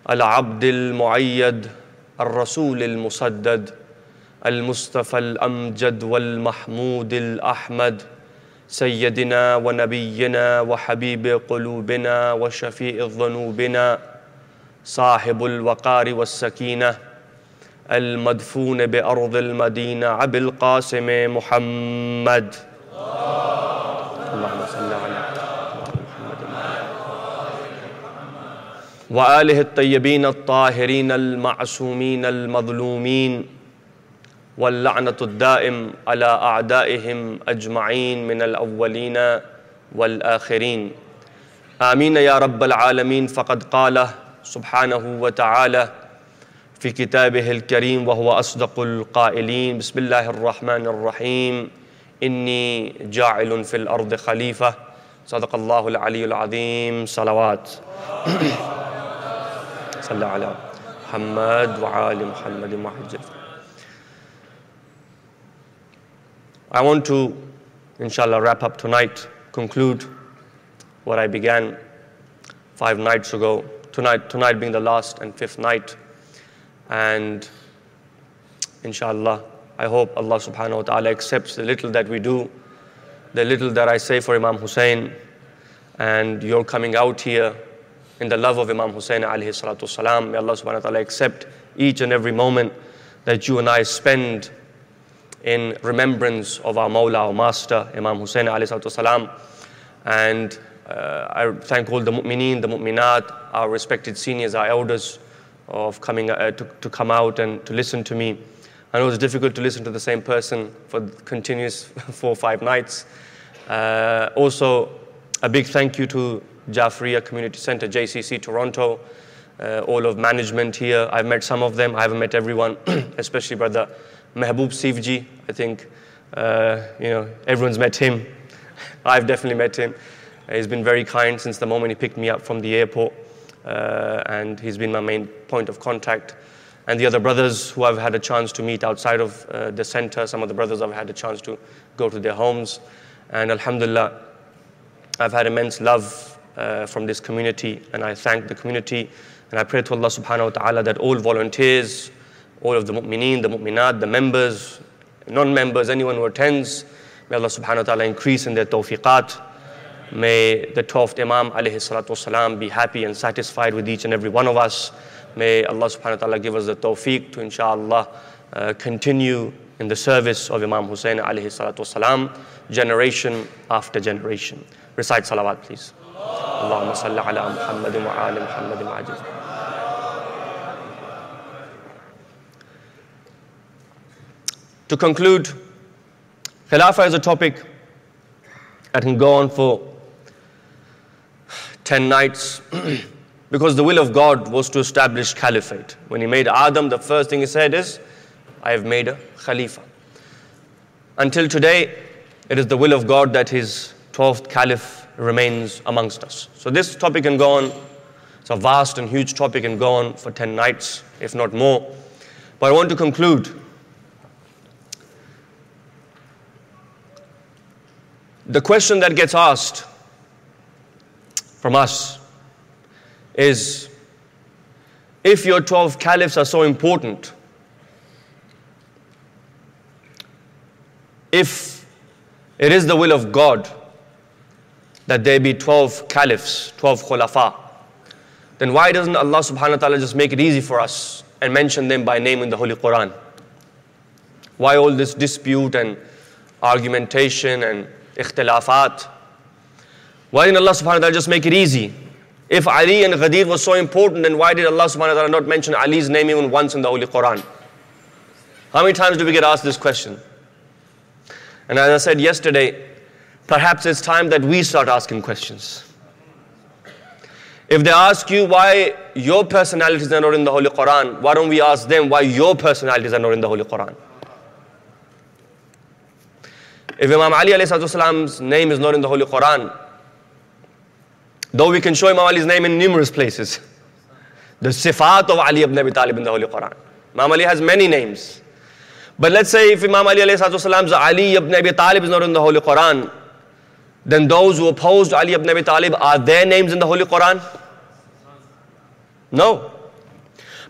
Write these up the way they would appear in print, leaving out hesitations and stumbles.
العبد المؤيد الرسول المسدد المصطفى الأمجد والمحمود الأحمد سيدنا ونبينا وحبيب قلوبنا وشفيع ذنوبنا صاحب الوقار والسكينة المدفون بأرض المدينة أبي القاسم محمد اللهم صل على محمد وآله الطيبين الطاهرين المعصومين المظلومين واللعنة الدائم على أعدائهم أجمعين من الأولين والآخرين آمين يا رب العالمين. فقد قال سبحانه وتعالى في كتابه الكريم وهو أصدق القائلين: بسم الله الرحمن الرحيم إني جاعل في الأرض خليفة. صدق الله العلي العظيم. صلوات صلى على محمد وعلى محمد وعجل. I want to, inshallah, wrap up tonight, conclude what I began 5 nights ago. Tonight being the last and 5th night. And inshallah, I hope Allah subhanahu wa ta'ala accepts the little that we do, the little that I say for Imam Hussein, and your coming out here in the love of Imam Hussein alayhi salatu wasalam. May Allah subhanahu wa ta'ala accept each and every moment that you and I spend in remembrance of our Mawla, our Master, Imam Hussein alayhi salatu wasalam. And I thank all the mu'mineen, the mu'minat, our respected seniors, our elders, of coming to come out and to listen to me. I know it's difficult to listen to the same person for continuous 4 or 5 nights. Also, a big thank you to Jafriya Community Center, JCC Toronto, all of management here. I've met some of them. I haven't met everyone, especially Brother Mehboob Sifji. I think everyone's met him. I've definitely met him. He's been very kind since the moment he picked me up from the airport. And he's been my main point of contact. And the other brothers who I've had a chance to meet outside of the center, some of the brothers I've had a chance to go to their homes. And alhamdulillah, I've had immense love from this community, and I thank the community. And I pray to Allah subhanahu wa ta'ala that all volunteers, all of the mu'mineen, the mu'minat, the members, non-members, anyone who attends, may Allah subhanahu wa ta'ala increase in their tawfiqat. May the 12th Imam alayhi salatu wasalam be happy and satisfied with each and every one of us. May Allah subhanahu wa ta'ala give us the tawfiq to inshallah continue in the service of Imam Hussein alayhi salatu wasalam, generation after generation. Recite salawat, please. Allahumma salli ala Muhammadin wa ala Muhammadin wa ajil. To conclude, Khilafah is a topic that can go on for 10 nights because the will of God was to establish caliphate. When he made Adam, the first thing he said is, I have made a Khalifa. Until today, it is the will of God that his 12th caliph remains amongst us. So this topic can go on. It's a vast and huge topic and go on for 10 nights, if not more. But I want to conclude. The question that gets asked from us is, if your 12 caliphs are so important, if it is the will of God that there be 12 caliphs, 12 khulafa, then why doesn't Allah subhanahu wa ta'ala just make it easy for us and mention them by name in the Holy Quran? Why all this dispute and argumentation and ikhtilafat? Why didn't Allah subhanahu wa ta'ala just make it easy? If Ali and Ghadir was so important, then why did Allah subhanahu wa ta'ala not mention Ali's name even once in the Holy Quran? How many times do we get asked this question? And as I said yesterday, perhaps it's time that we start asking questions. If they ask you why your personalities are not in the Holy Quran, why don't we ask them why your personalities are not in the Holy Quran? If Imam Ali alayhi salam's name is not in the Holy Quran, though we can show Imam Ali's name in numerous places, the sifat of Ali ibn Abi Talib in the Holy Quran. Imam Ali has many names. But let's say if Imam Ali alayhi salam's Ali ibn Abi Talib is not in the Holy Quran, then those who opposed Ali ibn Abi Talib, are their names in the Holy Quran? No.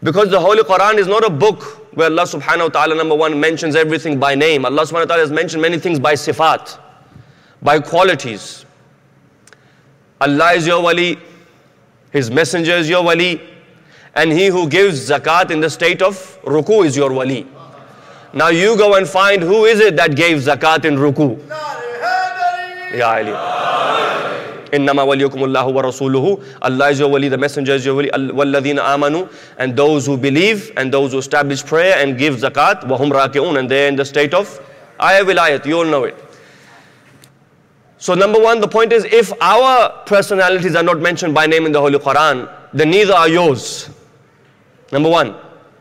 Because the Holy Quran is not a book where Allah subhanahu wa ta'ala, number one, mentions everything by name. Allah subhanahu wa ta'ala has mentioned many things by sifat, by qualities. Allah is your wali, His messenger is your wali, and he who gives zakat in the state of ruku is your wali. Now you go and find who is it that gave zakat in ruku. Ya Ali. Innama waliyukumullahu wa rasuluhu. Allah is your wali, the messenger is your wali. Walladhina amanu, and those who believe and those who establish prayer and give zakat, wa hum raki'un, and they are in the state of ayah wilayat. You all know it. So number one, the point is, if our personalities are not mentioned by name in the Holy Quran, then neither are yours. Number one.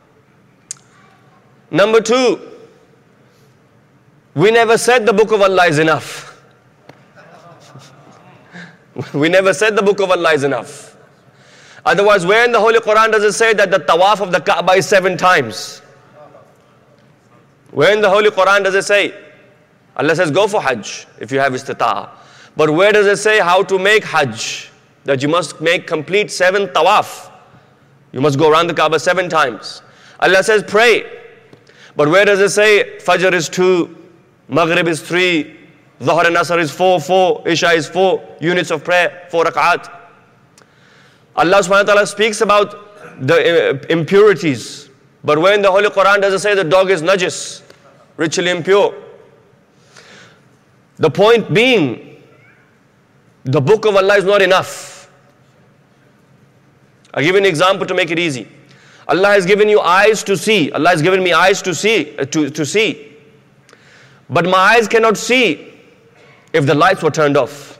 Number two, we never said the book of Allah is enough. We never said the book of Allah is enough. Otherwise, where in the Holy Quran does it say that the tawaf of the Kaaba is 7 times? Where in the Holy Quran does it say? Allah says go for Hajj if you have istita'ah. But where does it say how to make Hajj? That you must make complete 7 tawaf. You must go around the Kaaba 7 times. Allah says pray. But where does it say Fajr is 2, Maghrib is 3, Dhuhr and Asr is 4, Isha is 4 units of prayer, 4 rak'at. Allah subhanahu wa ta'ala speaks about the impurities. But where in the Holy Quran does it say the dog is najis, ritually impure? The point being, the book of Allah is not enough. I'll give you an example to make it easy. Allah has given you eyes to see. Allah has given me eyes to see, to see. But my eyes cannot see if the lights were turned off.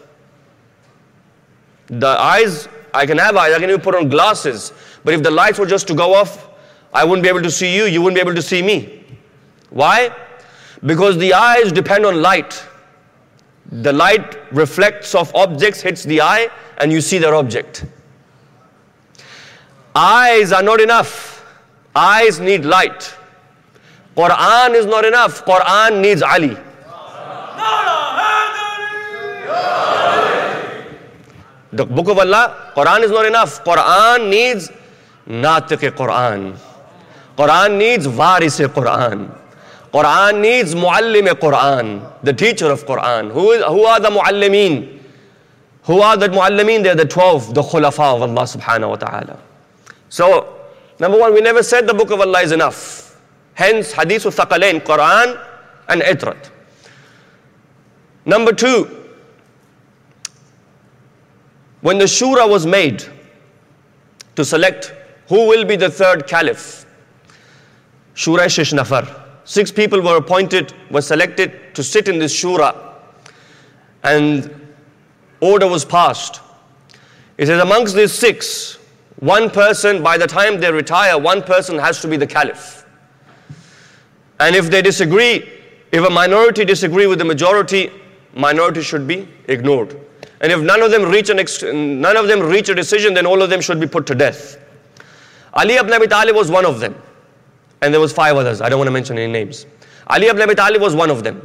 The eyes, I can have eyes, I can even put on glasses. But if the lights were just to go off, I wouldn't be able to see you, you wouldn't be able to see me. Why? Because the eyes depend on light. The light reflects off objects, hits the eye, and you see their object. Eyes are not enough. Eyes need light. Quran is not enough. Quran needs Ali. The book of Allah, Quran is not enough. Quran needs Natiq Quran. Quran needs Waris Quran. Quran needs Muallim Quran, the teacher of Quran. Who are the Muallimeen? Who are the Muallimeen? They are the 12, the Khulafa of Allah subhanahu wa ta'ala. So, number one, we never said the book of Allah is enough. Hence, Hadith al-Thaqalain, Quran and Itrat. Number two, when the Shura was made to select who will be the third caliph, Shura Shish Nafar, 6 people were appointed, were selected to sit in this Shura, and order was passed. It says amongst these 6, one person, by the time they retire, one person has to be the caliph. And if they disagree, if a minority disagree with the majority, minority should be ignored. And if none of them reach a decision, then all of them should be put to death. Ali ibn Abi Talib was one of them. And there was 5 others. I don't want to mention any names. Ali ibn Abi Talib was one of them.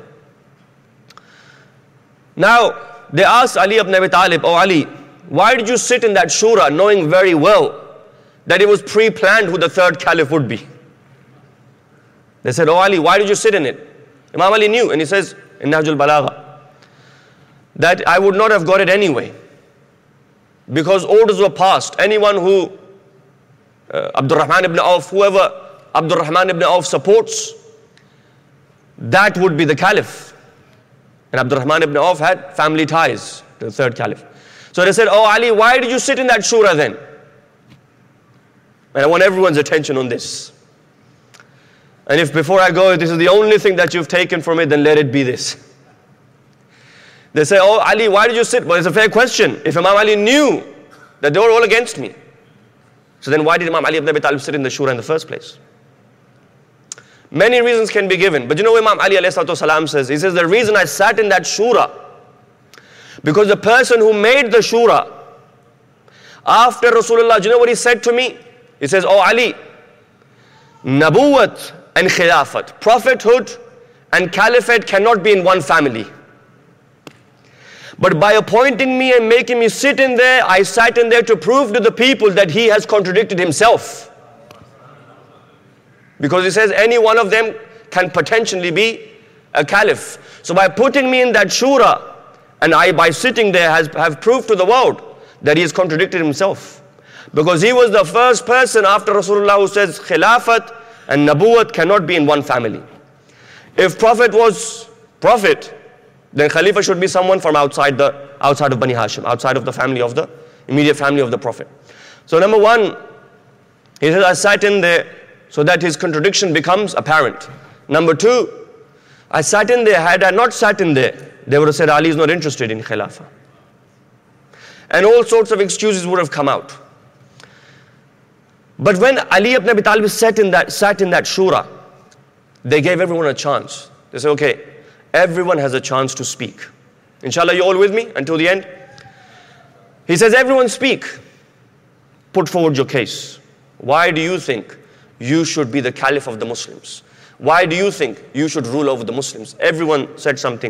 Now, they asked Ali ibn Abi Talib, "Oh Ali, why did you sit in that shura knowing very well that it was pre-planned who the third caliph would be?" They said, "Oh Ali, why did you sit in it?" Imam Ali knew, and he says in Nahjul Balagha that I would not have got it anyway, because orders were passed. Anyone who Abdurrahman ibn Auf, whoever Abdurrahman ibn Auf supports, that would be the caliph. And Abdurrahman ibn Auf had family ties to the third caliph. So they said, "Oh Ali, why did you sit in that shura then?" And I want everyone's attention on this. And if before I go, this is the only thing that you've taken from it, then let it be this. They say, "Oh Ali, why did you sit?" Well, it's a fair question. If Imam Ali knew that they were all against me, so then why did Imam Ali ibn Abi Talib sit in the shura in the first place? Many reasons can be given. But you know what Imam Ali ﷺ says? He says, the reason I sat in that shura, because the person who made the shura, after Rasulullah, do you know what he said to me? He says, "Oh Ali, Nabuwat and Khilafat, prophethood and caliphate cannot be in one family. But by appointing me and making me sit in there, I sat in there to prove to the people that he has contradicted himself." Because he says any one of them can potentially be a caliph. So by putting me in that shura, and I by sitting there have proved to the world that he has contradicted himself. Because he was the first person after Rasulullah who says khilafat and nabuwat cannot be in one family. If Prophet was Prophet, then Khalifa should be someone from outside of Bani Hashim, outside of the family of the immediate family of the Prophet. So number one, he says, I sat in there so that his contradiction becomes apparent. Number two, I sat in there, had I not sat in there, they would have said Ali is not interested in Khilafah. And all sorts of excuses would have come out. But when Ali ibn Abi Talib sat in that shura, they gave everyone a chance. They said, okay, everyone has a chance to speak. Inshallah, you all with me until the end? He says, everyone speak. Put forward your case. Why do you think you should be the caliph of the Muslims? Why do you think you should rule over the Muslims? Everyone said something.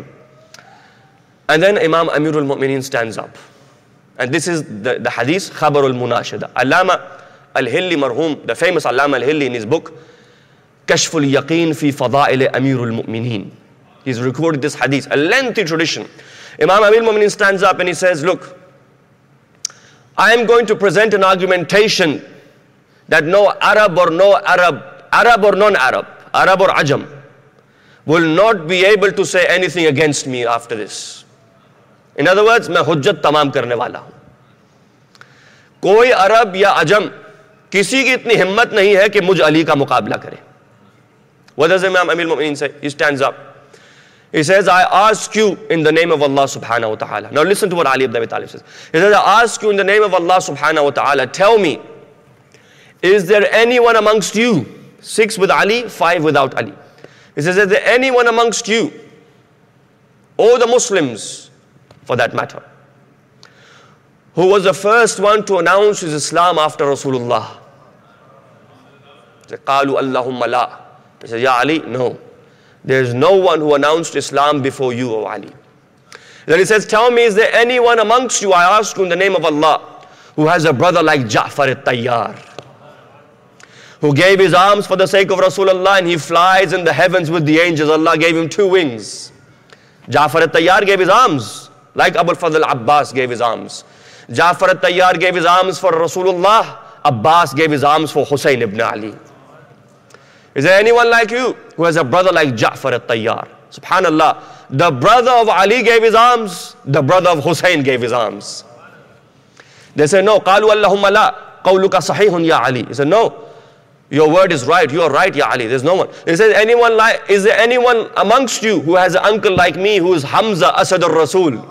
And then Imam Amirul Mu'mineen stands up. And this is the hadith, Khabarul Munashada. Allama Al-Hilli marhum, the famous Allama Al-Hilli in his book, Kashful Yaqeen fi Fada'il Amirul Mu'mineen. He's recorded this hadith, a lengthy tradition. Imam Amirul Mu'mineen stands up and he says, look, I am going to present an argumentation that no Arab or non-Arab, Arab or Ajam, will not be able to say anything against me after this. In other words, मैं हुज्जत तमाम करने वाला हूं. कोई अरब या अजम किसी की इतनी हिम्मत नहीं है कि मुझ अली का मुकाबला करे. What does Imam Amir al-Mu'mineen say? He stands up. He says, I ask you in the name of Allah subhanahu wa ta'ala. Now listen to what Ali ibn Abi Talib says. He says, I ask you in the name of Allah subhanahu wa ta'ala, tell me, is there anyone amongst you, 6 with Ali, 5 without Ali? He says, is there anyone amongst you, or the Muslims, for that matter, who was the first one to announce his Islam after Rasulullah? He said, قالوا اللهم لا. He said, Ya Ali, no. There is no one who announced Islam before you, O Ali. Then he says, tell me, is there anyone amongst you, I ask you in the name of Allah, who has a brother like Ja'far al-Tayyar, who gave his arms for the sake of Rasulullah and he flies in the heavens with the angels. Allah gave him 2 wings. Ja'far al-Tayyar gave his arms, like Abu al-Fadl Abbas gave his arms. Ja'far al-Tayyar gave his arms for Rasulullah. Abbas gave his arms for Hussein ibn Ali. Is there anyone like you who has a brother like Ja'far al-Tayyar? Subhanallah. The brother of Ali gave his arms. The brother of Hussein gave his arms. They say, no. قالوا اللهم لا. قولك صحيح يا Ali. He said, no. Your word is right. You are right, Ya Ali. There's no one. He says, is there anyone amongst you who has an uncle like me who is Hamza Asad al-Rasul,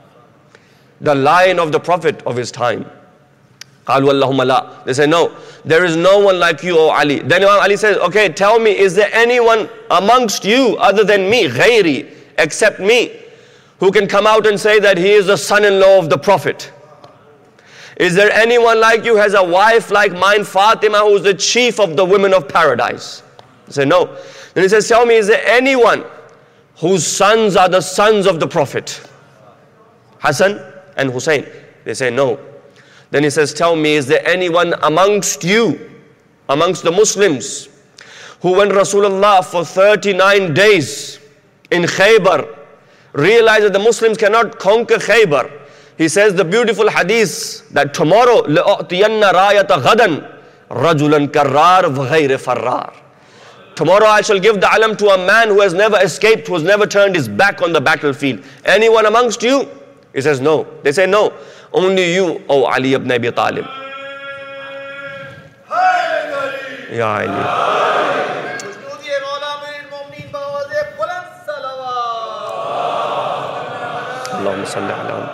the lion of the Prophet of his time? قالوا اللهم لا. They say, no, there is no one like you, O Ali. Then Imam Ali says, okay, tell me, is there anyone amongst you other than me, ghairi, except me, who can come out and say that he is the son-in-law of the Prophet? Is there anyone like you who has a wife like mine, Fatima, who is the chief of the women of paradise? They say, no. Then he says, tell me, is there anyone whose sons are the sons of the Prophet? Hassan and Hussein. They say, no. Then he says, tell me, is there anyone amongst you, amongst the Muslims, who when Rasulullah for 39 days in Khaybar realized that the Muslims cannot conquer Khaybar, he says the beautiful hadith that tomorrow, لَأُعْتِيَنَّ رَايَةَ غَدًا رَجُلًا كَرَّارٍ وَغَيْرِ فَرَّارٍ. Tomorrow I shall give the alam to a man who has never escaped, who has never turned his back on the battlefield. Anyone amongst you? He says, no. They say, no. Only you, O Ali ibn Abi Talib. Ya Ali. Allahumma salli ala.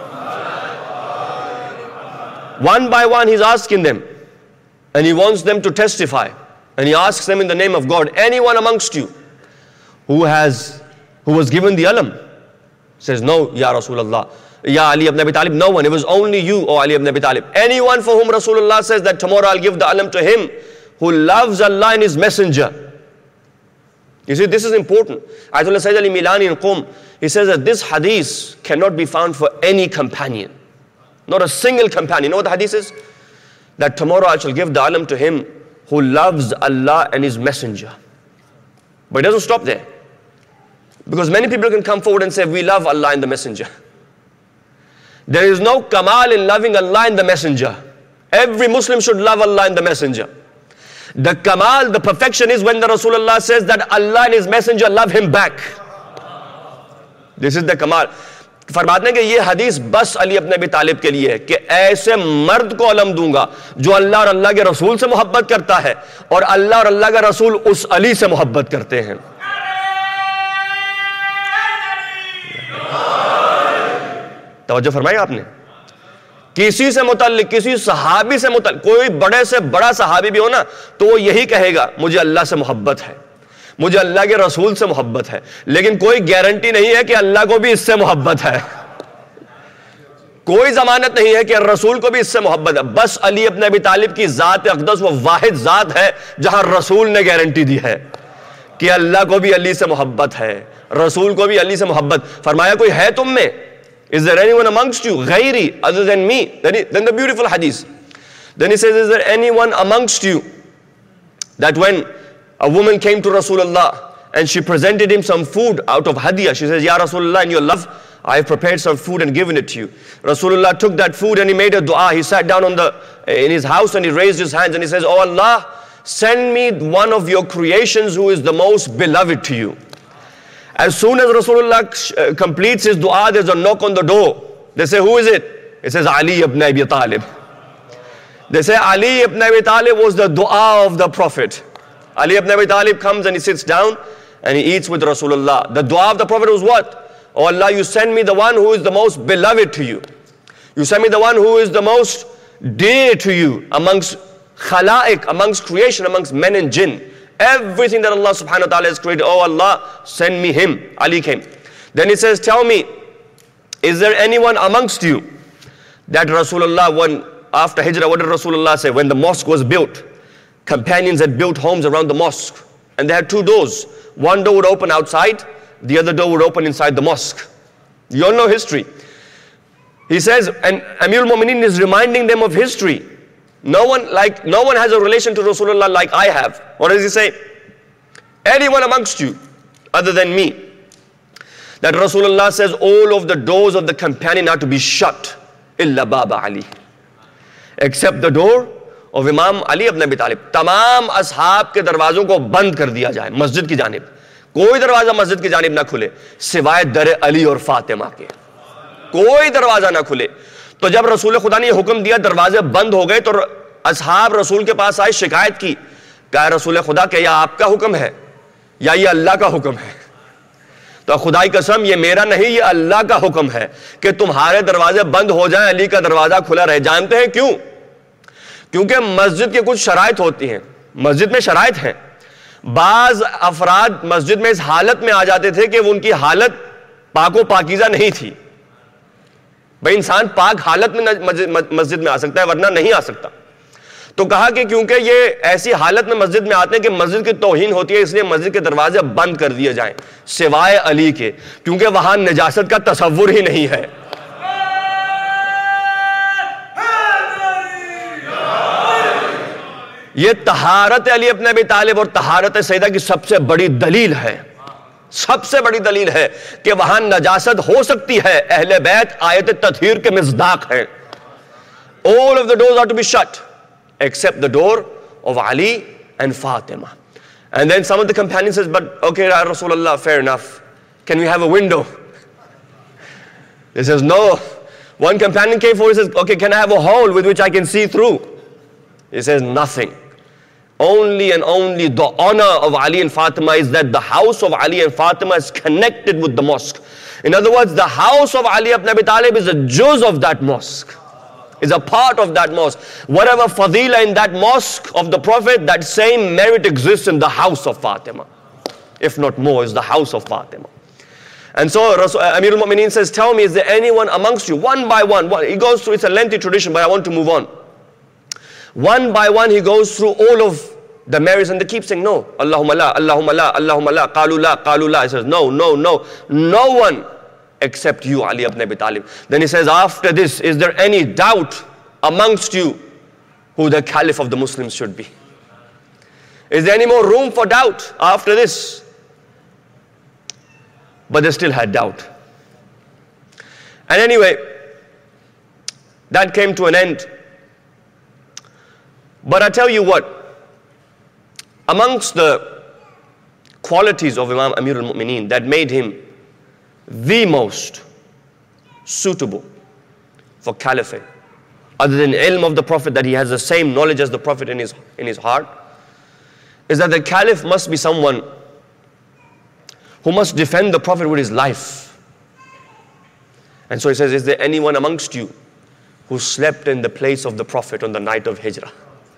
One by one he's asking them, and he wants them to testify, and he asks them in the name of God, anyone amongst you who was given the alam? Says, no, Ya Rasulullah. Ya Ali ibn Abi Talib, no one. It was only you, O Ali ibn Abi Talib. Anyone for whom Rasulullah says that tomorrow I'll give the alam to him, who loves Allah and His Messenger. You see, this is important. Ayatollah Sayyid Ali Milani in Qum, he says that this hadith cannot be found for any companion. Not a single companion. You know what the hadith is? That tomorrow I shall give the alam to him who loves Allah and His Messenger. But it doesn't stop there. Because many people can come forward and say, we love Allah and the Messenger. There is no kamal in loving Allah and the Messenger. Every Muslim should love Allah and the Messenger. The kamal, the perfection is when the Rasulullah says that Allah and His Messenger love him back. This is the kamal. फरमाते हैं कि ये हदीस बस अली अपने अबी तालिब के लिए है कि ऐसे मर्द को अलम दूंगा जो अल्लाह और अल्लाह के रसूल से मोहब्बत करता है और अल्लाह और अल्लाह का रसूल उस अली से मोहब्बत करते हैं. तवज्जो फरमाई आपने. किसी से मुतल्लिक, किसी सहाबी से मुतल्लिक, कोई बड़े से बड़ा सहाबी भी हो ना, तो वो यही कहेगा मुझे अल्लाह से मोहब्बत है, मुझे अल्लाह के रसूल से मोहब्बत है. लेकिन कोई गारंटी नहीं है कि अल्लाह को भी इससे मोहब्बत है. कोई जमानत नहीं है कि रसूल को भी इससे मोहब्बत है. बस अली इब्न अबी तालिब की जात अक़दस वो वाहिद जात है जहां रसूल ने गारंटी दी है कि अल्लाह को भी अली से मोहब्बत है, रसूल को भी अली से मोहब्बत. फरमाया कोई है तुम में, is there anyone amongst you ghairi, other than me? Then the beautiful hadith. Then he says, is there anyone amongst you that when a woman came to Rasulullah and she presented him some food out of hadiyah, she says, Ya Rasulullah, in your love, I have prepared some food and given it to you. Rasulullah took that food and he made a dua. He sat down in his house and he raised his hands and he says, Oh Allah, send me one of your creations who is the most beloved to you. As soon as Rasulullah completes his dua, there's a knock on the door. They say, who is it? It says, Ali ibn Abi Talib. They say, Ali ibn Abi Talib was the dua of the Prophet. Ali ibn Abi Talib comes and he sits down and he eats with Rasulullah. The dua of the Prophet was what? Oh Allah, you send me the one who is the most beloved to you. You send me the one who is the most dear to you amongst khalaiq, amongst creation, amongst men and jinn. Everything that Allah subhanahu wa ta'ala has created, oh Allah, send me him. Ali came. Then he says, tell me, is there anyone amongst you that Rasulullah, when after Hijrah, what did Rasulullah say? When the mosque was built, companions had built homes around the mosque and they had two doors. One door would open outside, the other door would open inside the mosque. You all know history. He says, and Amir al-Mu'mineen is reminding them of history. No one has a relation to Rasulullah like I have. What does he say? Anyone amongst you other than me. That Rasulullah says all of the doors of the companion are to be shut. Illa Baba Ali. Except the door of Imam Ali ibn Abi Talib. Tamam ashab ke darwazon ko band kar diya jaye masjid ki janib. कोई दरवाजा मस्जिद की जानिब ना खुले सिवाय दर अली और फातिमा के. कोई दरवाजा ना खुले. तो जब रसूल खुदा ने ये हुक्म दिया, दरवाजे बंद हो गए, तो असहाब रसूल के पास आए, शिकायत की. कहा रसूल खुदा क्या यह आपका हुक्म है या ये अल्लाह का हुक्म है? तो खुदाई कसम ये मेरा नहीं, ये अल्लाह का हुक्म है कि तुम्हारे दरवाजे बंद हो जाएं, अली का दरवाजा खुला रहे. जानते हैं क्यों? क्योंकि मस्जिद की कुछ शराइत होती हैं. मस्जिद में शराइत हैं. बाज अफराद मस्जिद में इस हालत में आ जाते थे कि उनकी हालत पाको पाकीज़ा नहीं थी. भाई इंसान पाक हालत में मस्जिद में आ सकता है, वरना नहीं आ सकता. तो कहा कि क्योंकि ये ऐसी हालत में मस्जिद में आते हैं कि मस्जिद की तौहीन होती है, इसलिए मस्जिद के दरवाजे बंद कर दिए जाएं सिवाय अली के, क्योंकि वहां निजासत का तसव्वुर ही नहीं है. ये तहारत अली इब्न अबी तालिब और तहारत सैयदा की सबसे बड़ी दलील है. सबसे बड़ी दलील है कि वहां नजासत हो सकती है. अहले बैत आयत तत्हीर के मिज़दाक है. All of the doors are to be shut except the door of Ali and Fatima. And then some of the companions says, but okay, Rasulullah, fair enough. Can we have a window? He says, no. One companion came forward and says, okay, can I have a hole with which I can see through? He says, nothing. Only and only the honor of Ali and Fatima is that the house of Ali and Fatima is connected with the mosque. In other words, the house of Ali ibn Abi Talib is a juz of that mosque, is a part of that mosque. Whatever fadila in that mosque of the Prophet, that same merit exists in the house of Fatima. If not more, is the house of Fatima. And so Amir al-Mu'mineen says, tell me, is there anyone amongst you? One by one. He goes through, it's a lengthy tradition, but I want to move on. One by one he goes through all of the marriages and they keep saying no. Allahumma la, Allahumma la, Allahumma la, qalu la, qalu la. He says no, no, no. No one except you, Ali ibn Abi Talib. Then he says, after this, is there any doubt amongst you who the caliph of the Muslims should be? Is there any more room for doubt after this? But they still had doubt. And anyway, that came to an end. But I tell you what, amongst the qualities of Imam Amir al-Mu'mineen that made him the most suitable for caliphate, other than ilm of the Prophet, that he has the same knowledge as the Prophet in his heart, is that the caliph must be someone who must defend the Prophet with his life. And so he says, is there anyone amongst you who slept in the place of the Prophet on the night of Hijrah?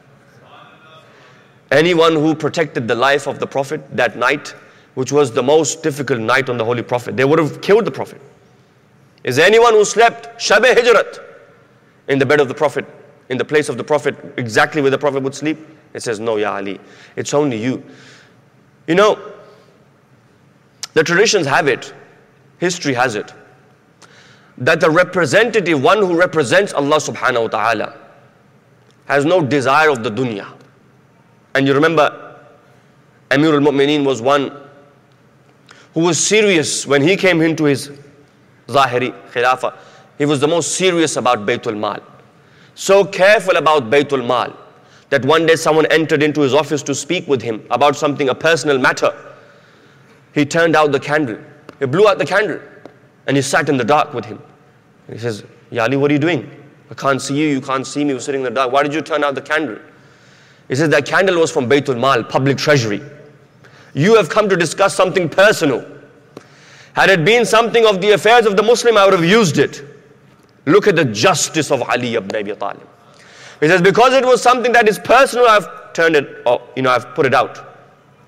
Anyone who protected the life of the Prophet that night, which was the most difficult night on the Holy Prophet. They would have killed the Prophet. Is there anyone who slept Shab-e Hijrat in the bed of the Prophet, in the place of the Prophet, exactly where the Prophet would sleep? It says, no, Ya Ali, it's only you. You know, the traditions have it, history has it, that the representative, one who represents Allah subhanahu wa ta'ala, has no desire of the dunya. And you remember, Amir al-Mu'mineen was one who was serious when he came into his Zahiri Khilafah. He was the most serious about Baytul Mal. So careful about Baytul Mal that one day someone entered into his office to speak with him about something, a personal matter. He turned out the candle. He blew out the candle and he sat in the dark with him. And he says, Ya Ali, what are you doing? I can't see you, you can't see me, we're sitting in the dark. Why did you turn out the candle? He says, that candle was from Baytul Mal, public treasury. You have come to discuss something personal. Had it been something of the affairs of the Muslim, I would have used it. Look at the justice of Ali ibn Abi Talib. He says, because it was something that is personal, I've turned it, I've put it out.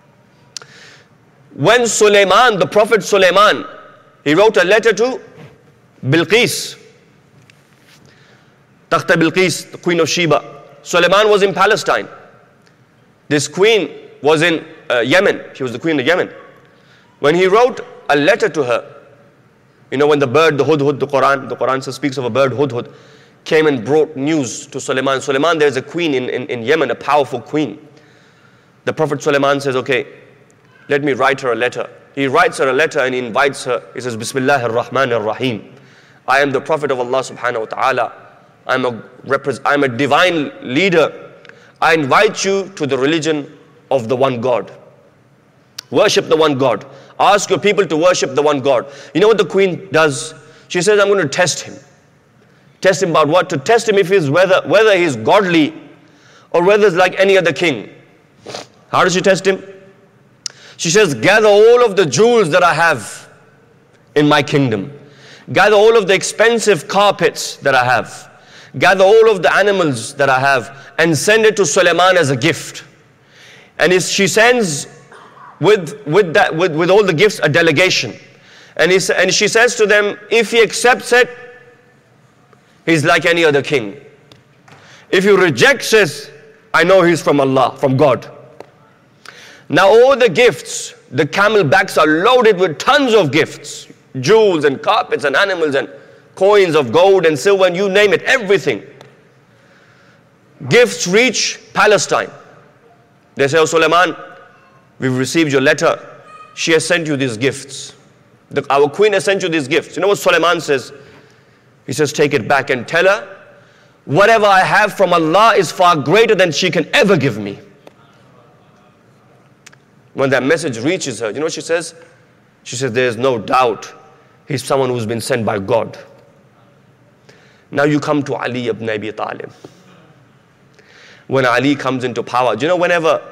When Sulaiman, the Prophet Sulaiman, he wrote a letter to Bilqis, Takhta Bilqis, the Queen of Sheba. Sulaiman was in Palestine. This queen was in Yemen. She was the queen of Yemen. When he wrote a letter to her, when the bird, the hudhud, the Quran speaks of a bird, hudhud, came and brought news to Sulaiman. Sulaiman, there's a queen in Yemen, a powerful queen. The Prophet Sulaiman says, okay, let me write her a letter. He writes her a letter and he invites her. He says, Bismillah ar-Rahman ar-Rahim. I am the Prophet of Allah subhanahu wa ta'ala. I'm a divine leader. I invite you to the religion of the one God. Worship the one God. Ask your people to worship the one God. You know what the queen does? She says, I'm going to test him. Test him about what? To test him if he's whether he's godly or whether he's like any other king. How does she test him? She says, gather all of the jewels that I have in my kingdom. Gather all of the expensive carpets that I have. Gather all of the animals that I have and send it to Sulaiman as a gift. And she sends with all the gifts a delegation. And she says to them, if he accepts it, he's like any other king. If he rejects it, I know he's from Allah, from God. Now all the gifts, the camel backs are loaded with tons of gifts. Jewels and carpets and animals and coins of gold and silver and you name it, everything. Gifts reach Palestine. They say, oh Sulaiman, we've received your letter. She has sent you these gifts. Our queen has sent you these gifts. You know what Sulaiman says? He says, take it back and tell her, whatever I have from Allah is far greater than she can ever give me. When that message reaches her, you know what she says? She says, there is no doubt he's someone who's been sent by God. Now you come to Ali ibn Abi Talib. When Ali comes into power, do you know whenever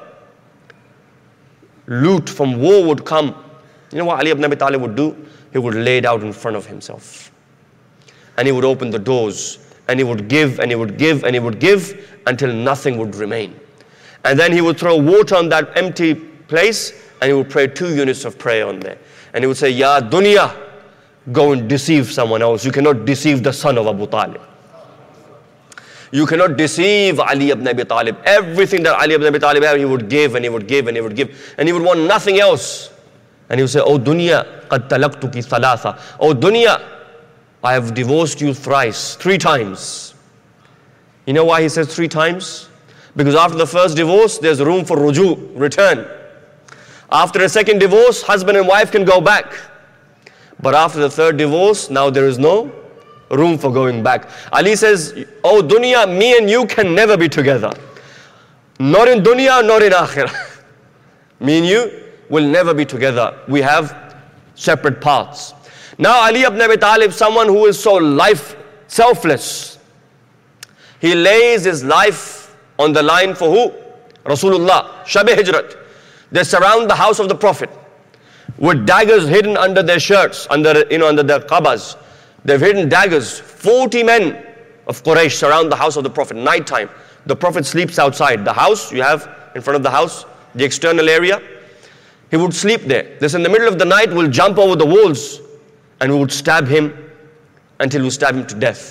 loot from war would come, you know what Ali ibn Abi Talib would do? He would lay it out in front of himself. And he would open the doors and he would give and he would give and he would give until nothing would remain. And then he would throw water on that empty place and he would pray 2 units of prayer on there. And he would say, Ya dunya, go and deceive someone else. You cannot deceive the son of Abu Talib. You cannot deceive Ali ibn Abi Talib. Everything that Ali ibn Abi Talib had, he would give and he would give and he would give. And he would want nothing else. And he would say, Oh dunya, qad talaqtuki thalatha. Oh dunya, I have divorced you thrice, 3 times. You know why he says 3 times? Because after the first divorce, there's room for ruju, return. After a second divorce, husband and wife can go back. But after the third divorce, now there is no room for going back. Ali says, oh dunya, me and you can never be together. Not in dunya, not in akhirah. Me and you will never be together. We have separate paths. Now Ali ibn Abi Talib, someone who is so selfless. He lays his life on the line for who? Rasulullah, Shab-e Hijrat. They surround the house of the Prophet with daggers hidden under their shirts, under their qabas. They've hidden daggers. 40 men of Quraysh surround the house of the Prophet, nighttime. The Prophet sleeps outside. The house, you have in front of the house, the external area. He would sleep there. This in the middle of the night will jump over the walls and we would stab him until we stab him to death.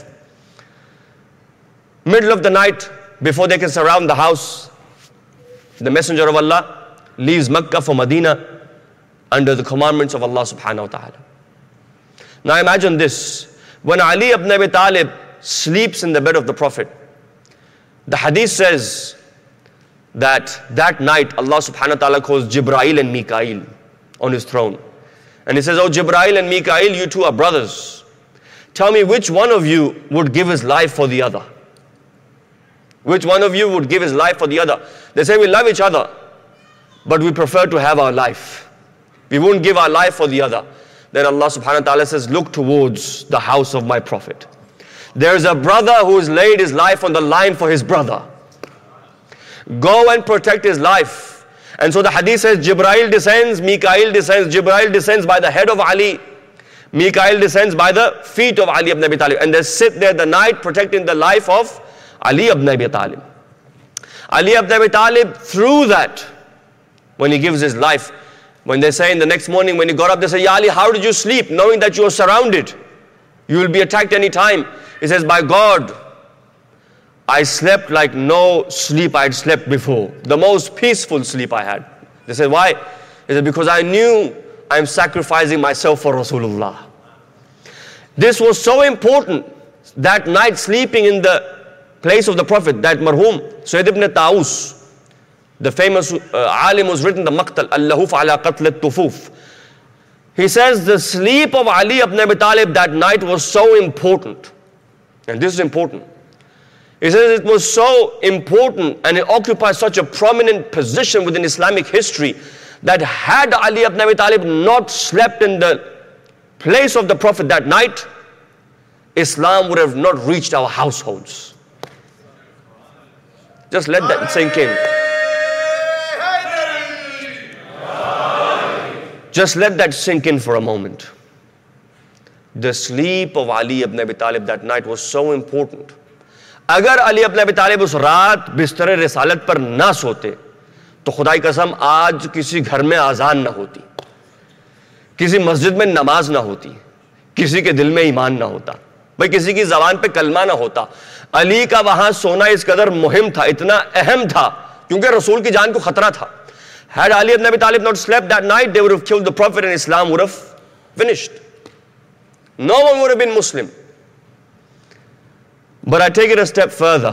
Middle of the night, before they can surround the house, the Messenger of Allah leaves Makkah for Medina under the commandments of Allah subhanahu wa ta'ala. Now imagine this. When Ali ibn Abi Talib sleeps in the bed of the Prophet, the hadith says that night Allah subhanahu wa ta'ala calls Jibreel and Mikail on his throne. And he says, oh Jibreel and Mikail, you two are brothers. Tell me which one of you would give his life for the other? Which one of you would give his life for the other? They say we love each other, but we prefer to have our life. We won't give our life for the other. Then Allah subhanahu wa ta'ala says, look towards the house of my Prophet. There is a brother who has laid his life on the line for his brother. Go and protect his life. And so the hadith says, Jibreel descends, Mikail descends. Jibreel descends by the head of Ali. Mikail descends by the feet of Ali ibn Abi Talib. And they sit there the night protecting the life of Ali ibn Abi Talib. Ali ibn Abi Talib, through that, when he gives his life, when they say in the next morning when he got up, they say, Ya Ali, how did you sleep knowing that you are surrounded? You will be attacked any time. He says, by God, I slept like no sleep I had slept before. The most peaceful sleep I had. They said, why? He said, because I knew I'm sacrificing myself for Rasulullah. This was so important. That night sleeping in the place of the Prophet, that marhum, Sayyid ibn Taus, the famous alim who's written the Maqtal, Allahuf ala qatl al-tufuf. He says the sleep of Ali ibn Abi Talib that night was so important. And this is important. He says it was so important and it occupies such a prominent position within Islamic history that had Ali ibn Abi Talib not slept in the place of the Prophet that night, Islam would have not reached our households. Just let that sink in. Just let that sink in for a moment. The sleep of Ali ibn Abi Talib that night was so important. अगर Ali ibn Abi Talib उस रात बिस्तर रिसालत पर ना सोते तो खुदाई कसम आज किसी घर में आजान ना होती, किसी मस्जिद में नमाज ना होती, किसी के दिल में ईमान ना होता, भाई किसी की ज़बान पे कलमा ना होता. अली का वहां सोना इस कदर मुहिम था, इतना अहम था, क्योंकि रसूल की जान को खतरा था. Had Ali ibn Abi Talib not slept that night, they would have killed the Prophet and Islam would have finished. No one would have been Muslim. But I take it a step further.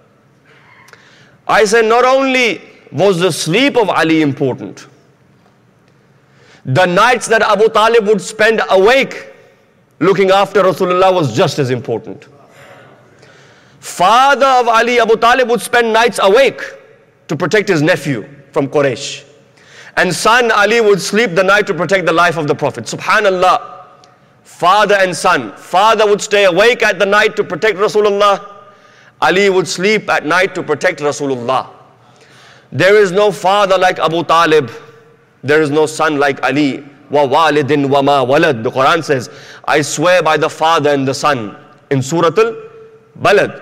I say not only was the sleep of Ali important, the nights that Abu Talib would spend awake looking after Rasulullah was just as important. Father of Ali, Abu Talib, would spend nights awake to protect his nephew from Quraysh. And son Ali would sleep the night to protect the life of the Prophet. Subhanallah. Father and son. Father would stay awake at the night to protect Rasulullah. Ali would sleep at night to protect Rasulullah. There is no father like Abu Talib. There is no son like Ali. Wa walidin wa ma walad. The Quran says, I swear by the father and the son. In Surah Al-Balad.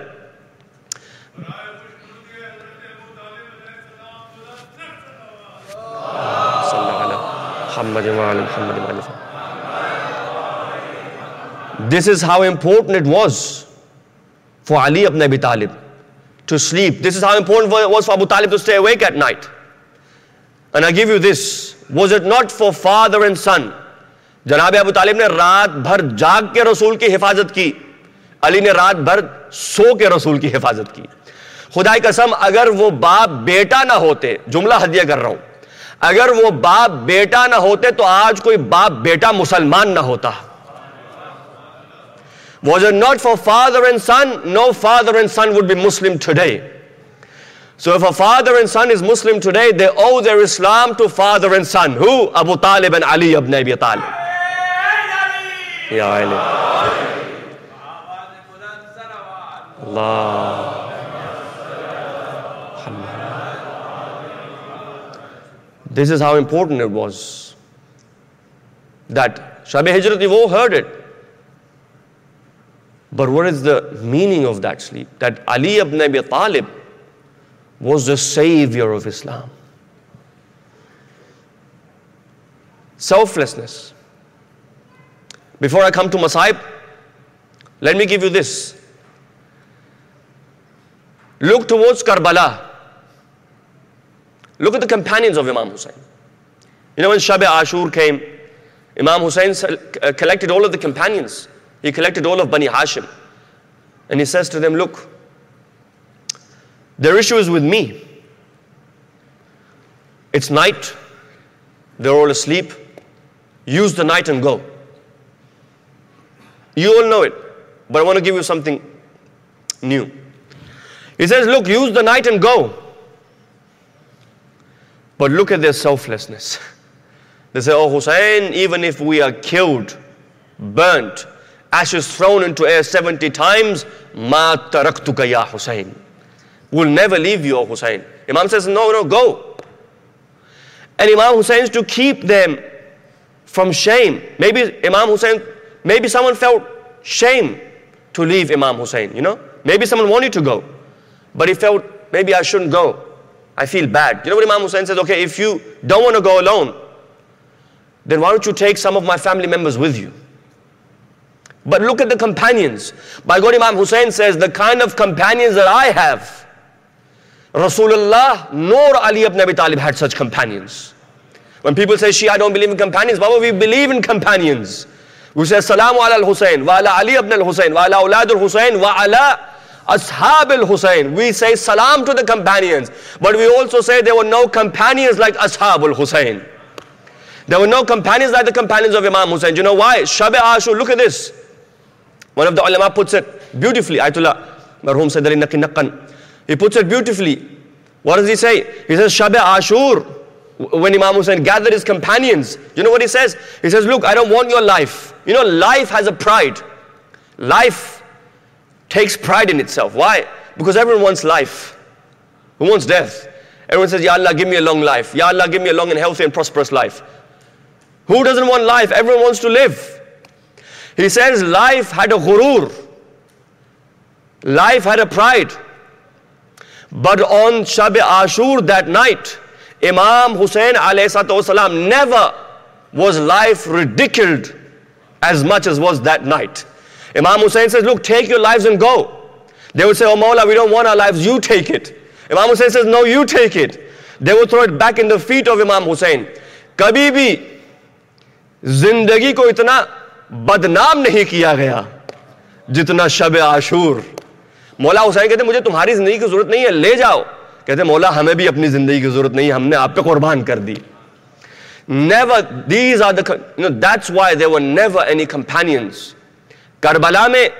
This is how important it was for Ali ibn Abi Talib to sleep. This is how important it was for Abu Talib to stay awake at night. And I give you this. Was it not for father and son? Janab Abu Talib ne raat bhar jaag ke Rasool ki hifazat ki. Ali ne raat bhar so ke Rasool ki hifazat ki. खुदाई कसम अगर वो बाप बेटा ना होते, जुमला हदिया कर रहा हूं, अगर वो बाप बेटा ना होते तो आज कोई बाप बेटा मुसलमान ना होता. Was it not for father and son, no father and son would be Muslim today. So if a father and son is Muslim today, they owe their Islam to father and son. Who? Abu Talib and Ali ibn Abi Talib. Ya Ali. Allah. This is how important it was. That Shab-e Hijrat, you've all heard it. But what is the meaning of that sleep? That Ali ibn Abi Talib was the savior of Islam. Selflessness. Before I come to Masaib, let me give you this. Look towards Karbala. Look at the companions of Imam Hussein. You know, when Shab-e Ashur came, Imam Hussein collected all of the companions. He collected all of Bani Hashim. And he says to them, look, their issue is with me. It's night. They're all asleep. Use the night and go. You all know it, but I want to give you something new. He says, look, use the night and go. But look at their selflessness. They say, oh Hussein, even if we are killed, burnt, ashes thrown into air 70 times, ma taraktuka ya Hussein. We'll never leave you, O Hussein. Imam says, no, go. And Imam Hussein to keep them from shame. Maybe Imam Hussein, maybe someone felt shame to leave Imam Hussein, you know. Maybe someone wanted to go, but he felt, maybe I shouldn't go. I feel bad. You know what Imam Hussein says? Okay, if you don't want to go alone, then why don't you take some of my family members with you? But look at the companions. By God, Imam Hussein says, the kind of companions that I have, Rasulullah nor Ali ibn Abi Talib had such companions. When people say, Shia, I don't believe in companions, Baba, we believe in companions. We say, Salamu ala al-Husayn, wa ala Ali ibn al-Husayn, wa ala awlad al-Husayn, wa ala ashab al-Husayn. We say salam to the companions. But we also say there were no companions like ashab al-Husayn. There were no companions like the companions of Imam Hussein. Do you know why? Shab-e Ashur, look at this. One of the ulama puts it beautifully. Ayatollah Marhum Sayyid Ali Naqi Naqqan. He puts it beautifully. What does he say? He says, Shab-e Ashur, when Imam Hussein gathered his companions, you know what he says? He says, look, I don't want your life. You know, life has a pride. Life takes pride in itself. Why? Because everyone wants life. Who wants death? Everyone says, Ya Allah, give me a long life. Ya Allah, give me a long and healthy and prosperous life. Who doesn't want life? Everyone wants to live. He says life had a ghurur. Life had a pride. But on Shab-e Ashur that night, Imam Hussein ﷺ never was life ridiculed as much as was that night. Imam Hussein says, look, take your lives and go. They would say, oh Mawla, we don't want our lives, you take it. Imam Hussein says, no, you take it. They would throw it back in the feet of Imam Hussein. Kabhi bhi zindagi ko itna बदनाम नहीं किया गया जितना शब-ए आशूर. मौला हुसैन कहते मुझे तुम्हारी जिंदगी की जरूरत नहीं है, ले जाओ. कहते मौला हमें भी अपनी जिंदगी की जरूरत नहीं है, हमने आप पे कुर्बान कर दी. Never, these are the, you know, that's why there were never any companions. Karbala में,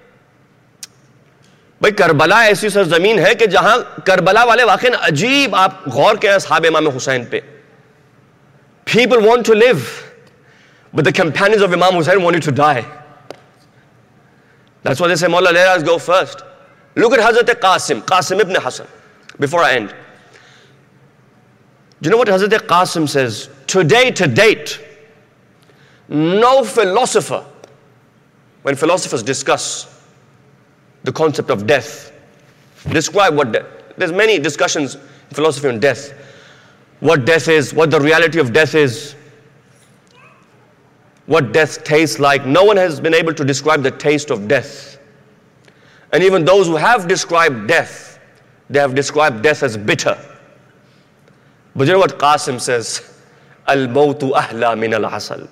भाई करबला ऐसी सरजमीन है कि जहां करबला वाले वाकई अजीब, आप गौर करें असहाब इमाम हुसैन पे. People want to live, but the companions of Imam Hussein wanted to die. That's why they say, Mawla, let us go first. Look at Hazrat Qasim ibn Hassan. Before I end, do you know what Hazrat Qasim says? Today to date, no philosopher, when philosophers discuss the concept of death, describe what death, there's many discussions in philosophy on death. What death is, what the reality of death is, what death tastes like. No one has been able to describe the taste of death. And even those who have described death, they have described death as bitter. But you know what Qasim says? Al-mawtu ahla min al-asal.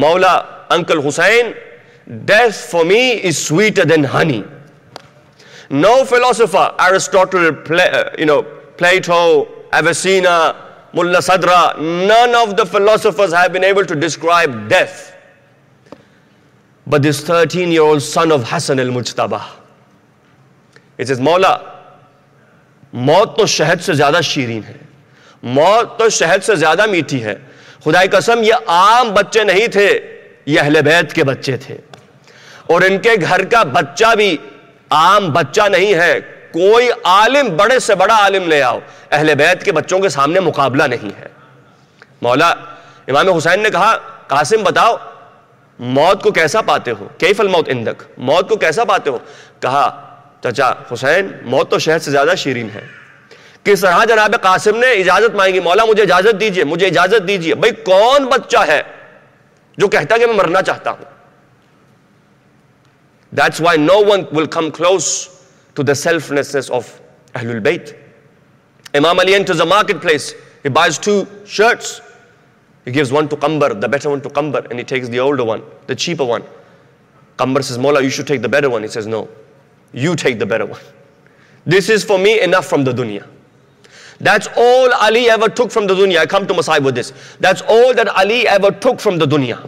Mawla, Uncle Hussein, death for me is sweeter than honey. No philosopher, Aristotle, Plato, Avicenna, Mulla Sadra, none of the philosophers have been able to describe death. But this 13-year-old son of Hassan al-Mujtaba, it says, Mawla, मौत तो शहद से ज्यादा शीरीन है, मौत तो शहद से ज्यादा मीठी है. खुदा की कसम, ये आम बच्चे नहीं थे, ये अहले बैत के बच्चे थे. और इनके घर का बच्चा भी आम बच्चा नहीं है. कोई आलिम, बड़े से बड़ा आलिम ले आओ, अहले बैत के बच्चों के सामने मुकाबला नहीं है. मौला इमाम हुसैन ने कहा, कासिम बताओ मौत को कैसा पाते हो, कैफल मौत इंदक, मौत को कैसा पाते हो. कहा, चाचा हुसैन, मौत तो शहद से ज्यादा शीरीन है. किस तरह जनाब कासिम ने इजाजत मांगी, मौला मुझे इजाजत दीजिए, मुझे इजाजत दीजिए. भाई कौन बच्चा है जो कहता कि मैं मरना चाहता हूं. That's why no one will come close to the selflessness of Ahlul Bayt. Imam Ali enters a marketplace, he buys 2 shirts, he gives one to Qambar, the better one to Qambar, and he takes the older one, the cheaper one. Qambar says, Mawla, you should take the better one. He says, no, you take the better one. This is for me enough from the dunya. That's all Ali ever took from the dunya. I come to Masaib with this. That's all that Ali ever took from the dunya.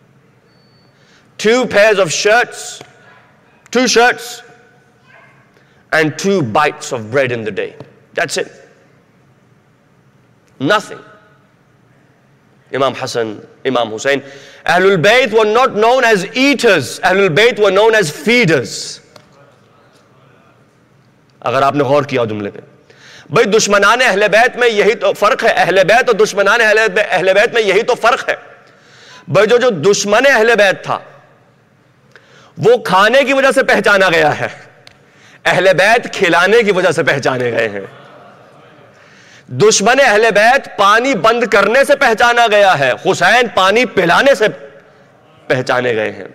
2 pairs of shirts, 2 shirts, and 2 bites of bread in the day. That's it. Nothing. Imam Hassan, Imam Hussein. Ahlul Bayt were not known as eaters. Ahlul Bayt were known as feeders. अगर आपने गौर किया जुमले पे, भाई दुश्मनान अहले बैत में यही तो फर्क है. अहले बैत और दुश्मनान अहले बैत में यही तो फर्क है. भाई जो दुश्मन अहले बैत था वो खाने की वजह से पहचाना गया है, अहले बैत खिलाने की वजह से पहचाने गए हैं. दुश्मन अहले बैत पानी बंद करने से पहचाना गया है, हुसैन पानी पिलाने से पहचाने गए हैं.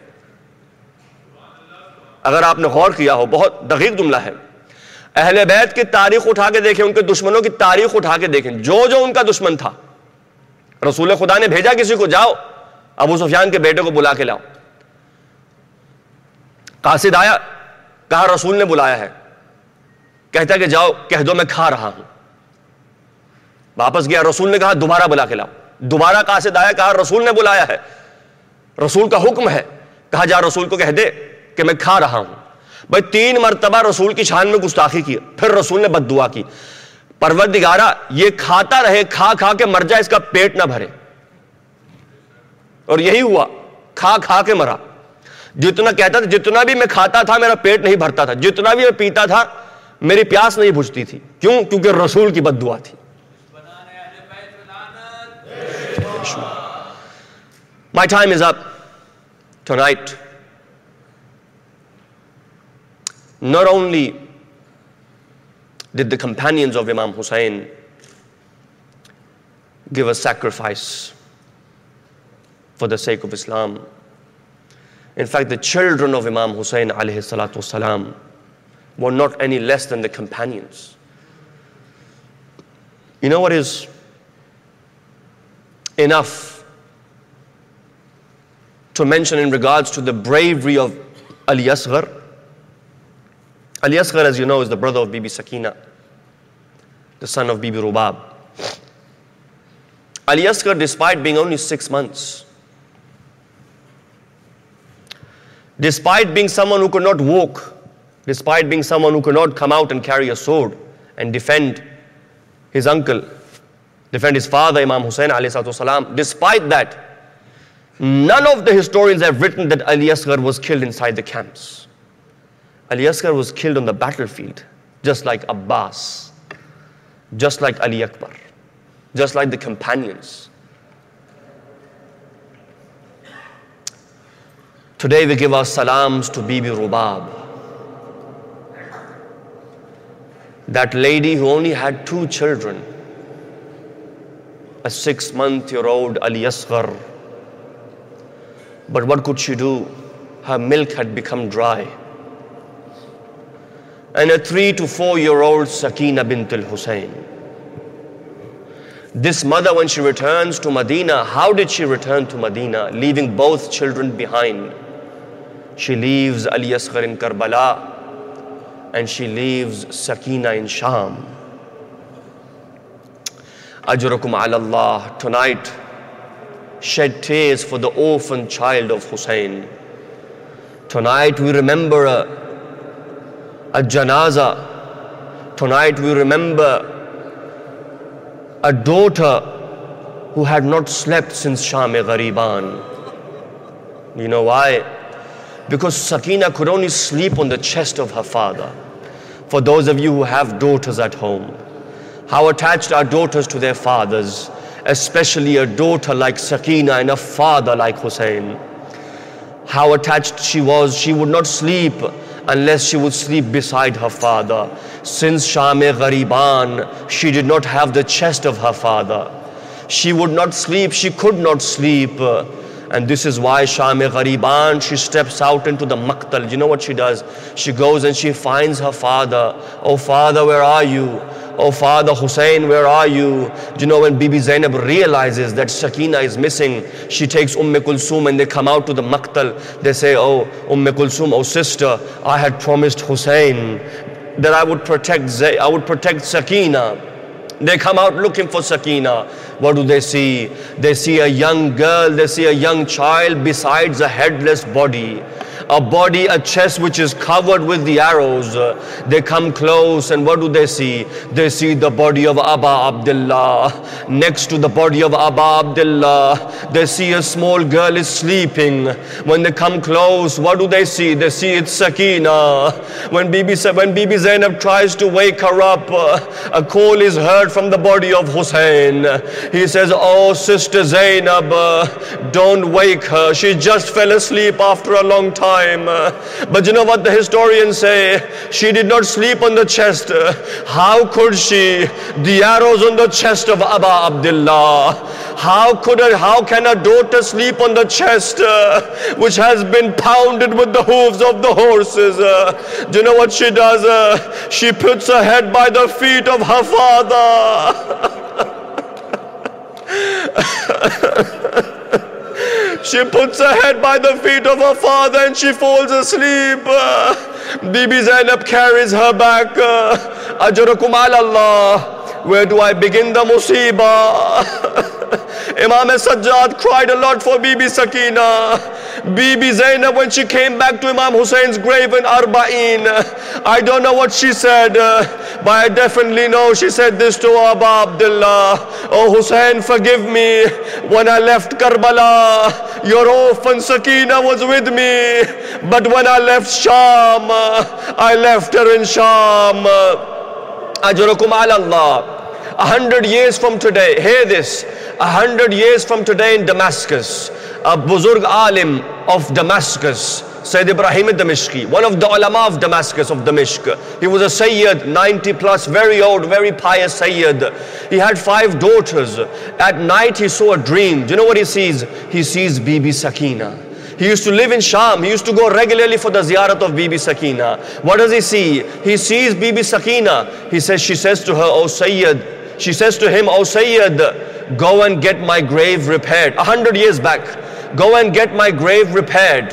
अगर आपने गौर किया हो, बहुत दकीक जुमला है. अहले बैत की तारीख उठा के देखें, उनके दुश्मनों की तारीख उठा के देखें. जो उनका दुश्मन था, रसूल खुदा ने भेजा किसी को, जाओ अबू सुफियान के बेटे को बुला के लाओ. कासिद आया, कहा रसूल ने बुलाया है. कहता कि जाओ कह दो मैं खा रहा हूं. वापस गया, रसूल ने कहा दोबारा बुला के लाओ. दोबारा कासिद आया, कहा रसूल ने बुलाया है, रसूल का हुक्म है. कहा जा रसूल को कह दे कि मैं खा रहा हूं. भाई 3 मरतबा रसूल की शान में गुस्ताखी की. फिर रसूल ने बद्दुआ की, परवरदिगारा ये खाता रहे, खा खा के मर जाए, इसका पेट ना भरे. और यही हुआ, खा खा के मरा. जितना कहता था, जितना भी मैं खाता था मेरा पेट नहीं भरता था, जितना भी मैं पीता था मेरी प्यास नहीं बुझती थी. क्यों? क्योंकि रसूल की बद्दुआ थी. My time is up tonight. Not only did the companions of Imam Hussein give a sacrifice for the sake of Islam, in fact the children of Imam Hussein alayhi salatu wasalam were not any less than the companions. You know what is enough to mention in regards to the bravery of Ali Asghar? Ali Asghar, as you know, is the brother of Bibi Sakina, the son of Bibi Rubab. Ali Asghar, despite being only 6 months, despite being someone who could not walk, despite being someone who could not come out and carry a sword and defend his uncle, defend his father, Imam Hussein alayhi salatu wasalam, despite that, none of the historians have written that Ali Asghar was killed inside the camps. Ali Asghar was killed on the battlefield, just like Abbas, just like Ali Akbar, just like the companions. Today we give our salams to Bibi Rubab, that lady who only had 2 children, a 6-month-old Ali Asghar. But what could she do? Her milk had become dry. And a 3 to 4-year-old Sakina bint al-Hussein. This mother, when she returns to Medina, how did she return to Medina, leaving both children behind? She leaves Ali Asghar in Karbala, and she leaves Sakina in Sham. Ajrakum ala Allah. Tonight, shed tears for the orphan child of Hussein. Tonight we remember a janaza. Tonight we remember a daughter who had not slept since Sham-e-Ghariban. You know why? Because Sakina could only sleep on the chest of her father. For those of you who have daughters at home, how attached are daughters to their fathers, especially a daughter like Sakina and a father like Hussein. How attached she was. She would not sleep unless she would sleep beside her father. Since Sham-e-Ghariban, she did not have the chest of her father. She would not sleep, she could not sleep. And this is why Sham-e-Ghariban, she steps out into the Maqtal. Do you know what she does? She goes and she finds her father. Oh father, where are you? Oh father Hussein, where are you? Do you know when Bibi Zainab realizes that Sakina is missing, she takes Kulsum and they come out to the Maqtal. They say, oh Kulsum, oh sister, I had promised Hussein that I would protect Sakina. They come out looking for Sakina. What do they see? They see a young girl, they see a young child besides a headless body. A chest which is covered with the arrows. They come close and what do they see? They see the body of Aba Abdullah. Next to the body of Aba Abdullah, they see a small girl is sleeping. When they come close, what do they see? They see it's Sakina. When Bibi Zainab tries to wake her up, a call is heard from the body of Hussein. He says, oh sister Zainab, don't wake her. She just fell asleep after a long time. But you know what the historians say? She did not sleep on the chest. How could she? The arrows on the chest of Aba Abdullah. How can a daughter sleep on the chest which has been pounded with the hooves of the horses? Do you know what she does? She puts her head by the feet of her father. She puts her head by the feet of her father and she falls asleep. Bibi Zainab carries her back. Ajrakum ala Allah. Where do I begin the musibah? Imam Sajjad cried a lot for Bibi Sakina. Bibi Zainab, when she came back to Imam Hussein's grave in Arba'in, I don't know what she said, but I definitely know she said this to Aba Abdullah. Oh Hussein, forgive me. When I left Karbala, your orphan Sakina was with me. But when I left Sham, I left her in Sham. Ajrakum ala Allah. 100 years from today, hear this, 100 years from today in Damascus, a Buzurg Alim of Damascus, Sayyid Ibrahim Damishqi, one of the ulama of Damascus, of Damishq. He was a Sayyid, 90 plus, very old, very pious Sayyid. He had 5 daughters. At night he saw a dream. Do you know what he sees? He sees Bibi Sakina. He used to live in Sham. He used to go regularly for the ziyarat of Bibi Sakina. What does he see? He sees Bibi Sakina. She says to her, oh Sayyid, she says to him, oh Sayyid, go and get my grave repaired. 100 years back, go and get my grave repaired.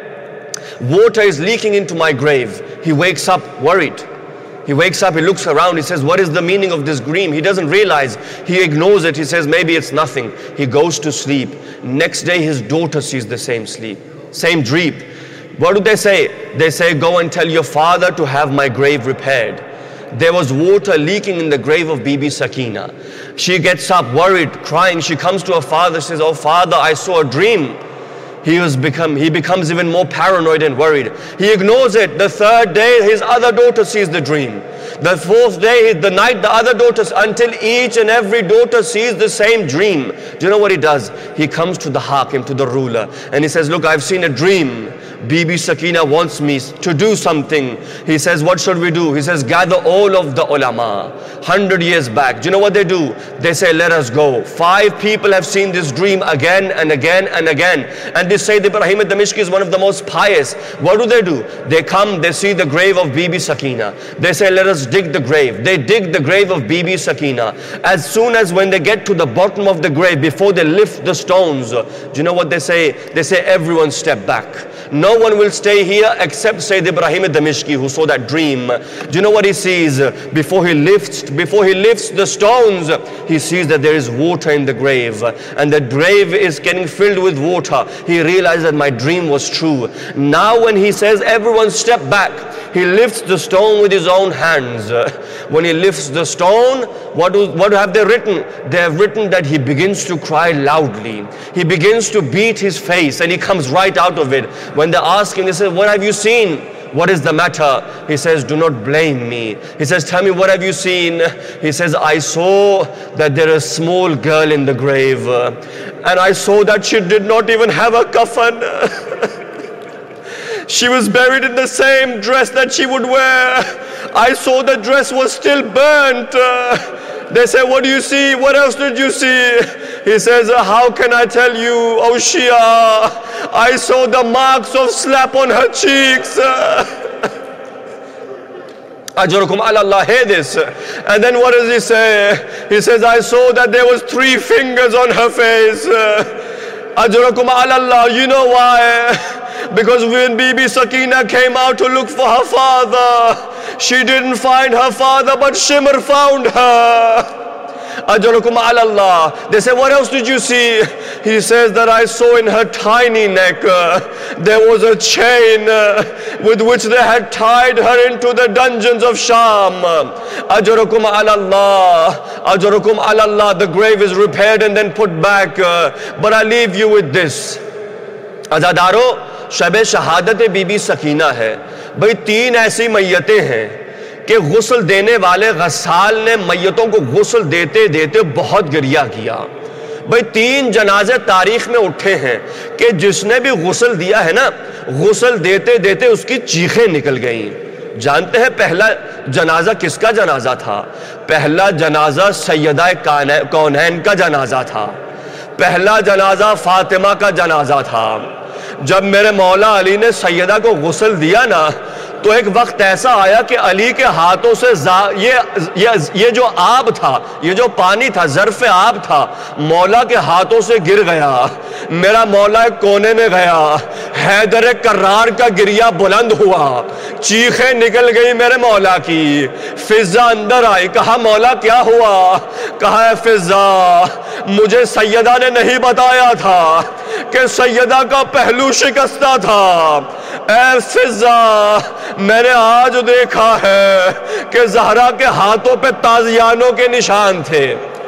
Water is leaking into my grave. He wakes up worried. He wakes up, he looks around, he says, what is the meaning of this dream? He doesn't realize, he ignores it, he says, maybe it's nothing. He goes to sleep. Next day his daughter sees the same dream. What do they say? They say, go and tell your father to have my grave repaired. There was water leaking in the grave of Bibi Sakina. She gets up worried, crying. She comes to her father, says, oh father, I saw a dream. He becomes even more paranoid and worried. He ignores it. The 3rd day, his other daughter sees the dream. The 4th day, the night, the other daughters, until each and every daughter sees the same dream. Do you know what he does? He comes to the Hakim, to the ruler, and he says, look, I've seen a dream. Bibi Sakina wants me to do something. He says, what should we do? He says, gather all of the ulama. 100 years back. Do you know what they do? They say, let us go. 5 people have seen this dream again and again and again. And this Sayyid Ibrahim Damishqi is one of the most pious. What do? They come, they see the grave of Bibi Sakina. They say, let us dig the grave. They dig the grave of Bibi Sakina. As soon as when they get to the bottom of the grave, before they lift the stones, do you know what they say? They say, everyone step back. No one will stay here except Sayyid Ibrahim Damishki, who saw that dream. Do you know what he sees? Before he lifts the stones, he sees that there is water in the grave, and the grave is getting filled with water. He realized that my dream was true. Now when he says everyone step back, he lifts the stone with his own hands. When he lifts the stone, what have they written? They have written that he begins to cry loudly. He begins to beat his face, and he comes right out of it. When they ask him, they say, what have you seen? What is the matter? He says, do not blame me. He says, tell me, what have you seen? He says, I saw that there is a small girl in the grave, and I saw that she did not even have a coffin. She was buried in the same dress that she would wear. I saw the dress was still burnt. They say, what do you see? What else did you see? He says, how can I tell you, O Shia? I saw the marks of slap on her cheeks. Ajrukum ala Allah, hear this. And then what does he say? He says, I saw that there was 3 fingers on her face. Ajrukum ala Allah, you know why? Because when Bibi Sakina came out to look for her father, she didn't find her father, but Shimr found her. Ajrukum ala Allah. They say, what else did you see? He says that I saw in her tiny neck there was a chain with which they had tied her into the dungeons of Sham. Ajrukum ala Allah. Ajrukum ala Allah. The grave is repaired and then put back. But I leave you with this. Azadaro, شب شہادت be be Sakina ہے. بھئی 3 ایسی میتیں ہیں کہ غسل دینے والے غسال نے میتوں کو غسل دیتے دیتے بہت گریہ کیا. بھئی 3 جنازے تاریخ میں اٹھے ہیں کہ جس نے بھی غسل دیا ہے نا, غسل دیتے دیتے اس کی چیخیں نکل گئیں. جانتے ہیں پہلا جنازہ کس کا جنازہ تھا؟ پہلا جنازہ سیدہ کونین کا جنازہ تھا. پہلا جنازہ فاطمہ کا جنازہ تھا. جب میرے مولا علی نے سیدہ کو غسل دیا نا, تو ایک وقت ایسا آیا کہ علی کے ہاتھوں سے یہ جو آب تھا, یہ جو پانی تھا, ظرف آب تھا, مولا کے ہاتھوں سے گر گیا. میرا مولا ایک کونے میں گیا, حیدر کرار کا گریہ بلند ہوا, چیخیں نکل گئی میرے مولا کی. فضا اندر آئی, کہا مولا کیا ہوا؟ کہا اے فضا, مجھے سیدہ نے نہیں بتایا تھا کہ سیدہ کا پہلو شکستہ تھا. اے فضا, میں نے آج دیکھا ہے کہ زہرا کے ہاتھوں پہ تازیانوں کے نشان تھے.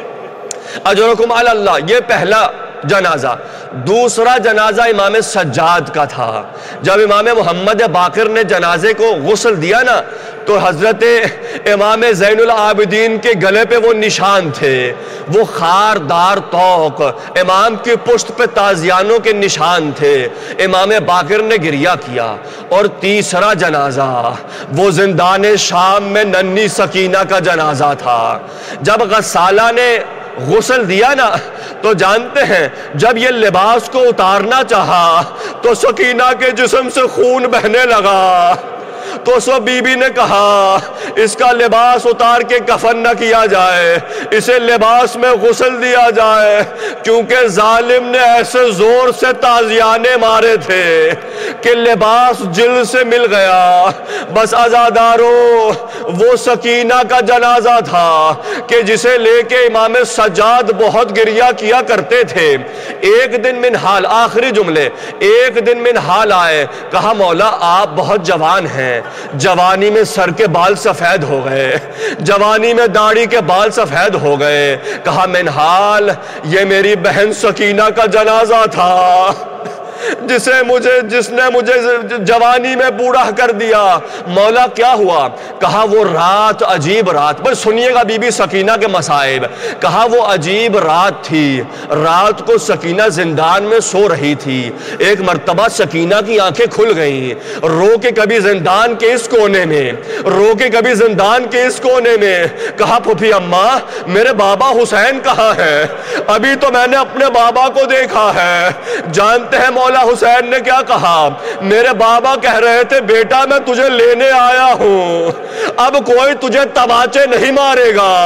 اجرکم علی اللہ. یہ پہلا جنازہ. دوسرا جنازہ امام سجاد کا تھا. جب امام محمد باقر نے جنازے کو غسل دیا نا, تو حضرت امام زین العابدین کے گلے پہ وہ نشان تھے, وہ خاردار توق, امام کی پشت پہ تازیانوں کے نشان تھے. امام باقر نے گریہ کیا. اور تیسرا جنازہ وہ زندان شام میں ننھی سکینہ کا جنازہ تھا. جب غسالہ نے غسل دیا نا, تو جانتے ہیں جب یہ لباس کو اتارنا چاہا تو سکینہ کے جسم سے خون بہنے لگا. تو اس وقت بی بی نے کہا اس کا لباس اتار کے کفن نہ کیا جائے, اسے لباس میں غسل دیا جائے, کیونکہ ظالم نے ایسے زور سے تازیانے مارے تھے کہ لباس جلد سے مل گیا. بس عزادارو, وہ سکینہ کا جنازہ تھا کہ جسے لے کے امام سجاد بہت گریہ کیا کرتے تھے. ایک دن منحال, آخری جملے, ایک دن منحال آئے, کہا مولا آپ بہت جوان ہیں, جوانی میں سر کے بال سفید ہو گئے, جوانی میں داڑھی کے بال سفید ہو گئے. کہا منحال, یہ میری بہن سکینہ کا جنازہ تھا جس نے مجھے جوانی میں بوڑھا کر دیا. مولا کیا ہوا؟ کہا وہ رات عجیب رات. بس سنیے گا بی بی سکینہ کے مصائب. کہا وہ عجیب رات تھی, رات کو سکینہ زندان میں سو رہی تھی. ایک مرتبہ سکینہ کی آنکھیں کھل گئیں, رو کے کبھی زندان کے اس کونے میں, رو کے کبھی زندان کے اس کونے میں. کہا پھوپھی اماں, میرے بابا حسین کہاں ہے؟ ابھی تو میں نے اپنے بابا کو دیکھا ہے. جانتے ہیں مولا حسین نے کیا کہا؟ میرے بابا کہہ رہے تھے بیٹا میں تجھے لینے آیا ہوں, اب کوئی تجھے تماچے نہیں مارے گا,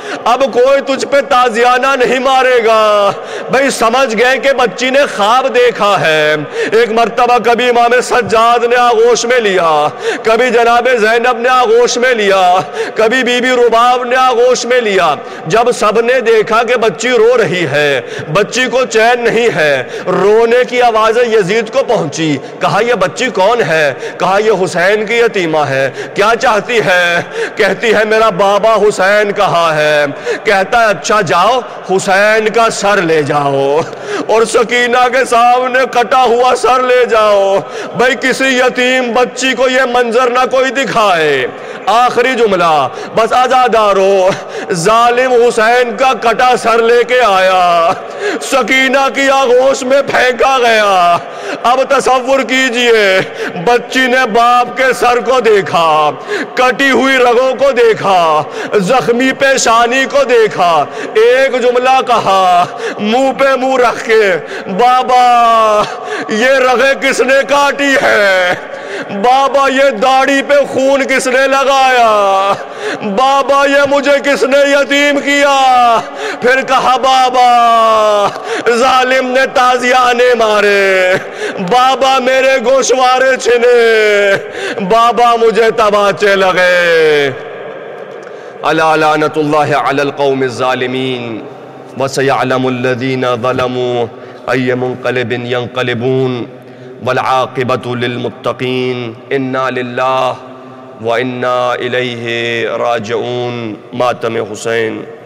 اب کوئی تجھ پہ تازیانہ نہیں مارے گا۔ بھئی سمجھ گئے کہ بچی نے خواب دیکھا ہے۔ ایک مرتبہ کبھی امام سجاد نے آغوش میں لیا، کبھی جناب زینب نے آغوش میں لیا، کبھی بی بی رباب نے آغوش میں لیا۔ جب سب نے دیکھا کہ بچی رو رہی ہے، بچی کو چین نہیں ہے، رونے کی آوازیں یزید کو پہنچی۔ کہا یہ بچی کون ہے؟ کہا یہ حسین کی یتیمہ ہے۔ کیا چاہتی ہے؟ کہتی ہے میرا بابا حسین کہاں ہے؟ کہتا ہے اچھا جاؤ حسین کا سر لے جاؤ اور سکینہ کے سامنے کٹا ہوا سر لے جاؤ۔ بھئی کسی یتیم بچی کو یہ منظر نہ کوئی دکھائے۔ آخری جملہ بس عزادارو، ظالم حسین کا کٹا سر لے کے آیا، سکینہ کی آغوش میں پھینکا گیا۔ اب تصور کیجئے بچی نے باپ کے سر کو دیکھا، کٹی ہوئی رگوں کو دیکھا، زخمی پیشانی کو دیکھا، ایک جملہ کہا منہ پہ منہ رکھ کے، بابا یہ رگیں کس نے کاٹی ہے؟ بابا یہ داڑھی پہ خون کس نے لگایا؟ بابا یہ مجھے کس نے یتیم کیا؟ پھر کہا بابا ظالم نے تازیانے مارے، بابا میرے گوشوارے چھنے، بابا مجھے تماچے لگے۔ الا لعنت اللہ علی القوم الظالمین وسيعلم الذين ظلموا أي منقلب ينقلبون والعاقبة للمتقين إنا لله وإنا إليه راجعون۔ ماتم حسین۔